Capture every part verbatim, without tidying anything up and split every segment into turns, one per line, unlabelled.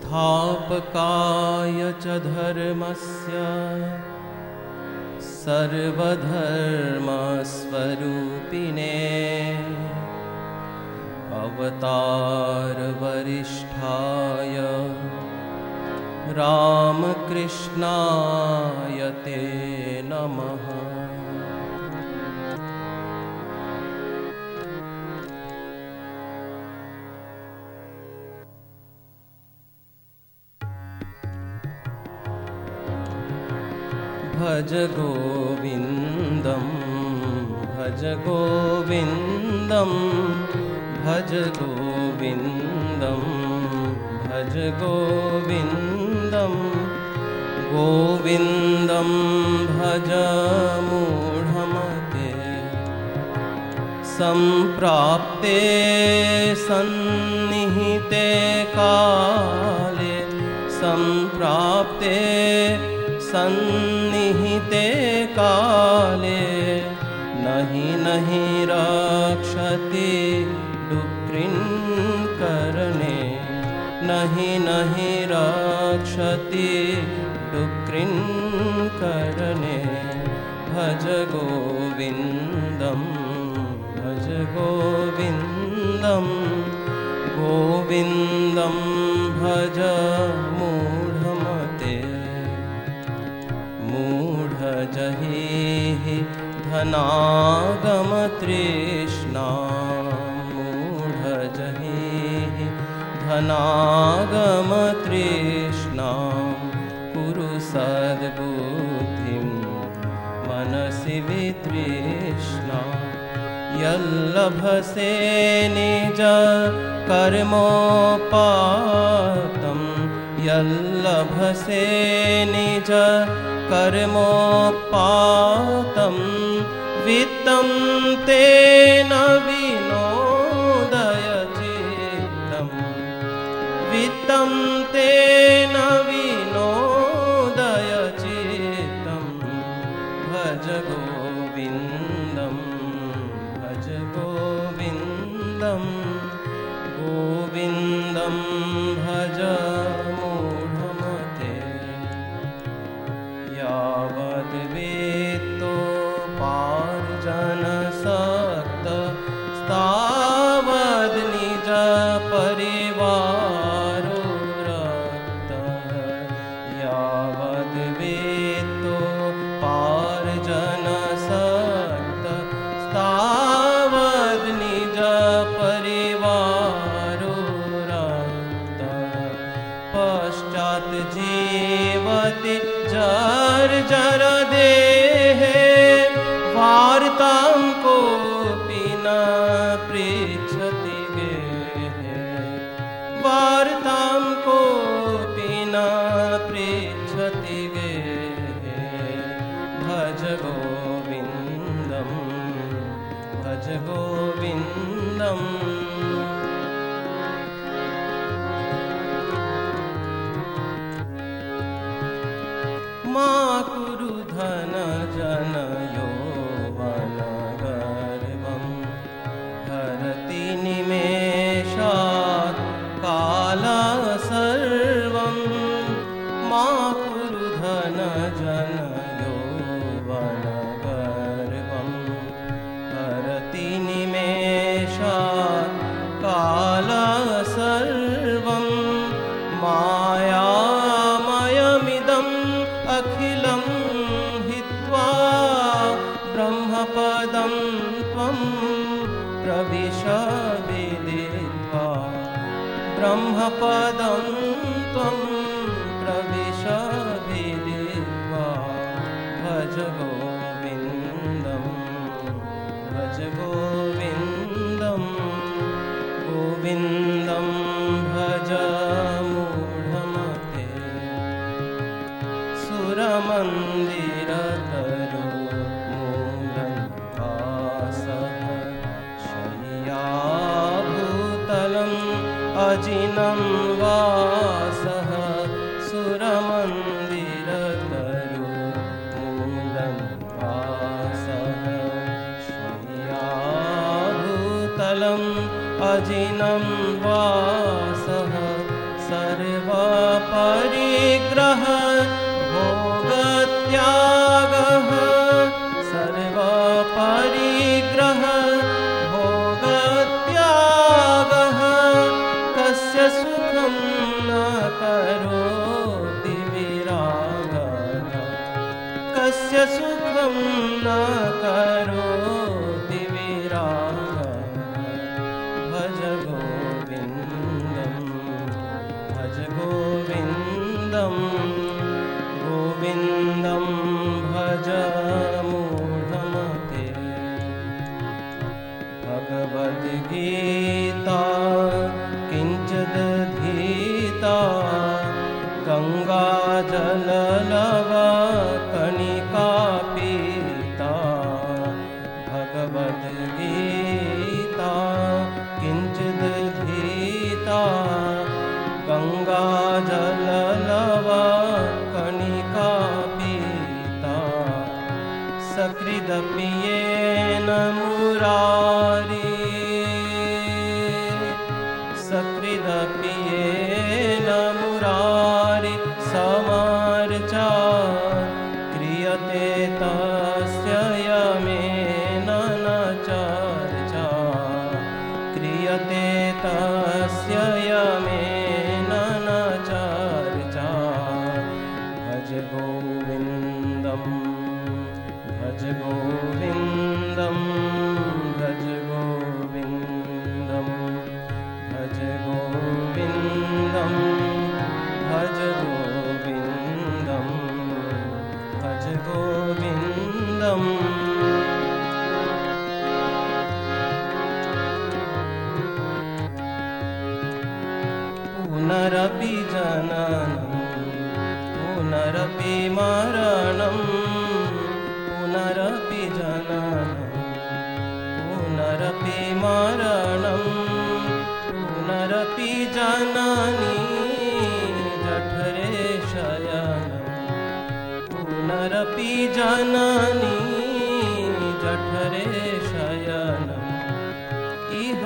स्थापकाय च धर्मस्य सर्वधर्मस्वरूपिणे अवतारवरिष्ठाय रामकृष्णाय ते नमः। भज गोविन्दं भज गोविन्दं भज गोविन्दं भज गोविन्दं गोविन्दं भज मूढमते सम्प्राप्ते सन्निहिते काले सम्प्राप्ते सन्निहिते काले नहि नहि रक्षति डुक्रिन्करणे नहि नहि रक्षति डुक्रिन्करणे भज गोविन्दं भज गोविन्दं गोविन्दं भज मूढमते मूढजहि धनागमतृष्णा मूढजहि धनागमतृष्णा कुरु सद्बुद्धिं मनसि वितृष्णा यल्लभसे निज कर्मोपातं यल्लभसे निज कर्मोपातं वित्तं तेन विनोदय चित्तं वित्तं तेन विनोदय चित्तं भज गोविन्दं भज गोविन्दं गोविन्दं भज मूढमते यावद्वेत्तोपार्जनसक्त तावद् निज परिवारो रक्तः यावद्वेत्तोपार्जनसक्त तावद् निज परिवारो रक्तः पश्चात् जीवति जर्जर देहे वार्तां कोऽपि न पृच्छति गेहे वार्तां कोऽपि न पृच्छति गेहे भज गोविन्दं भज गोविन्दं मा कुरु धन जन यौवन गर्वं हरति निमेषात् कालः सर्वं मा कुरु धन जन यौवन गर्वं हरति निमेषात् कालः सर्वं मायामयमिदम् अखिलं हित्वा ब्रह्मपदं त्वं प्रविश विदित्वा ब्रह्मपदं त्वं प्रविश विदित्वा भज गोविन्दं भज गोविन्दं गोविन्दं भज मूढमते सुरमन्दिरतरु मूलनिवासः शय्याभूतलम् अजिनं वासः सुरमन्दिरतरु मूलनिवासः शय्याभूतलम् अजिनं वासः सर्वा तस्य सुखं न करोति विरागः। भज गोविन्दं भज गोविन्दं गोविन्दं भज मूढमते। भगवद्गीता किञ्चिदधीता गङ्गाजललवकणिका पीता। भगवद्गीता किञ्चिदधीता गङ्गाजललवकणिका पीता। सकृदपि येन मुरारी सकृदपि येन मुरारी समार्चा। क्रियते तस्य यमेन न चर्चा। क्रियते तस्य यमेन न चर्चा। भज गोविन्दं भज गोविन्दं भज गोविन्दं भज गोविन्दं भज गोविन्दं भज गोविन्दम्। पुनरपि जननं पुनरपि मरणं पुनरपि जननं पुनरपि मरणं पुनरपि जननी जठरे शयनं। पुनरपि जननी जठरे शयनं। इह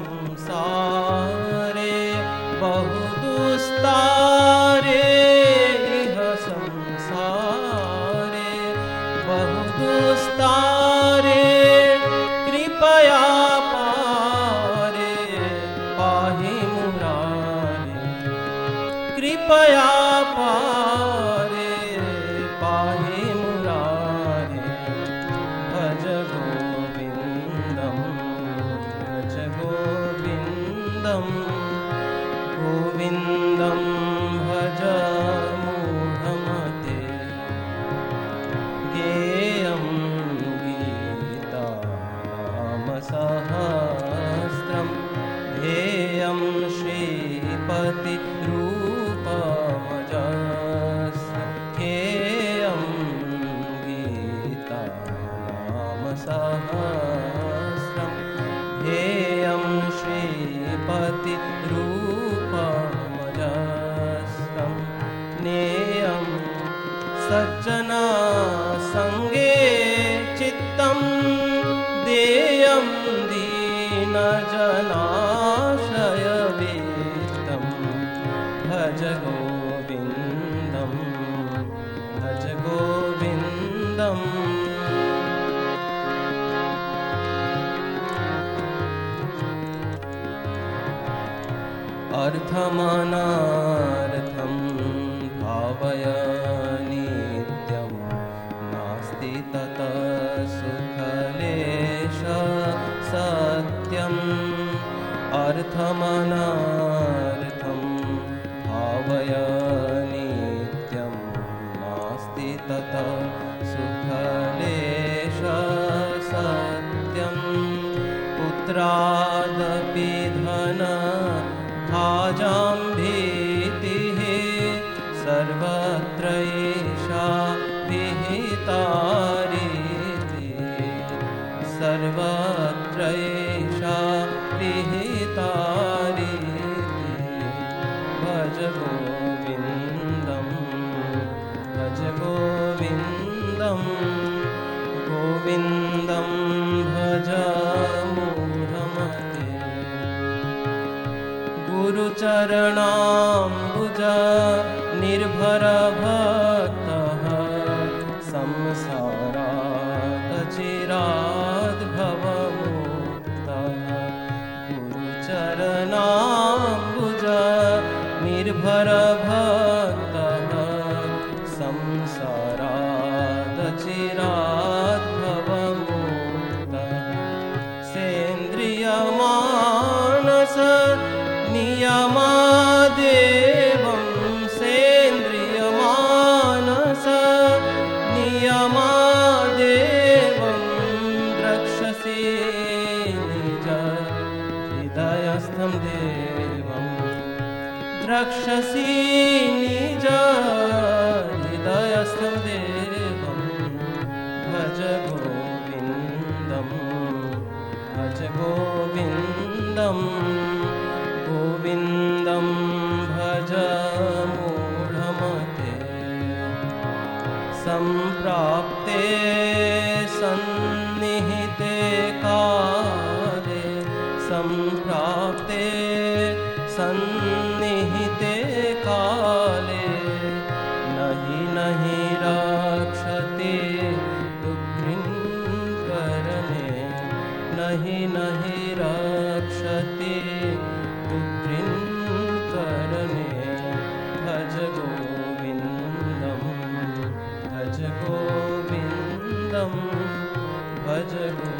संसारे बहु दुस्तारे इह संसारे बहु दुस्तारे। कृपया पारे पाहि मुरारे। कृपया पारे पाहि मुरारे। भज गोविन्दं भज गोविन्दं गोविन्दं भज मूढमते। गेयं गीता नाम सहस्रं ध्येयं श्रीपतिरूपमजस्रं। ध्येयं गीता नाम सहस्रं ध्येयं श्रीपतिरूपमजस्रं। नेयं सज्जना संगे चित्तं देयं दीनजनाशयवित्तं। भज गोविन्दं भज गोविन्दम्। अर्थमनार्थं भावय नित्यं नास्ति ततः सुखलेश सत्यम्। अर्थमनार्थं भावय नित्यं नास्ति ततः सुखलेश सत्यम्। पुत्रादपि धन भाजां भीतिः सर्वत्र एषा विहिता रीतिः। सर्वत्र एषा विहिता रीतिः। भज गोविन्दं भज गोविन्दं गोविन्दं भज मूढमते। गुरुचरणाम्बुज निर्भर भक्तः संसारात् चिराद् भवमुक्तः। गुरुचरणाम्बुज निर्भर भक्तः संसारात् चिराद् दूरस्थं देवं भज गोविन्दं भज गोविन्दं गोविन्दं भज मूढमते सम्प्राप्ते सन्निहिते काले सम्प्राप्ते सन्निहिते काले नहि नहि रक्षते दुःखिन्करणे नहि नहि रक्षते दुःखिन्करणे भज गोविन्दं भज गोविन्दं भज गोविन्दम्